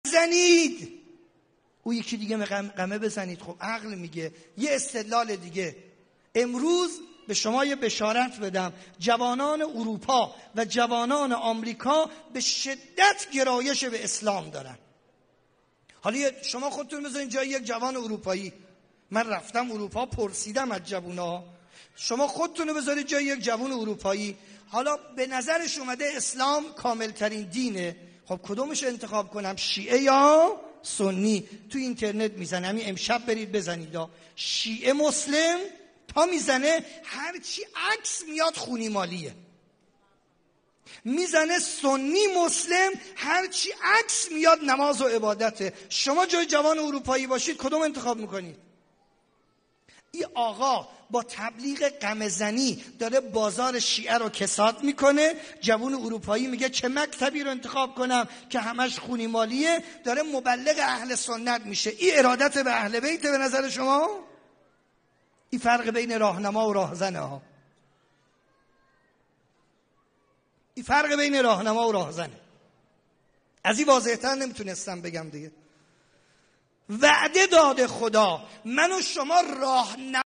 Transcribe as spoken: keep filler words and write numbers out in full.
زنید. او یکی دیگه قمه بزنید. خب عقل میگه. یه استدلال دیگه. امروز به شما یه بشارت بدم، جوانان اروپا و جوانان آمریکا به شدت گرایش به اسلام دارن. حالا شما خودتون بذارین جای یک جوان اروپایی. من رفتم اروپا پرسیدم از جوونا، شما خودتون رو بذارید جای یک جوان اروپایی. حالا به نظرش اومده اسلام کاملترین دینه. خب کدومش انتخاب کنم، شیعه یا سنی؟ تو اینترنت میزنه، همین امشب برید بزنید شیعه مسلم، تا میزنه هرچی عکس میاد خونی مالیه. میزنه سنی مسلم، هرچی عکس میاد نماز و عبادته. شما جای جوان اروپایی باشید کدوم انتخاب میکنید؟ این آقا با تبلیغ غمزنی داره بازار شیعه رو کساد میکنه. جوان اروپایی میگه چه مکتبی رو انتخاب کنم که همش خونی مالیه، داره مبلغ اهل سنت میشه. این ارادت به اهل بیت به نظر شما؟ این فرق بین راهنما و راهزنه ها. این فرق بین راهنما و راهزنه. از این واضح‌تر نمیتونستم بگم دیگه. وعده داده خدا من و شما راهنما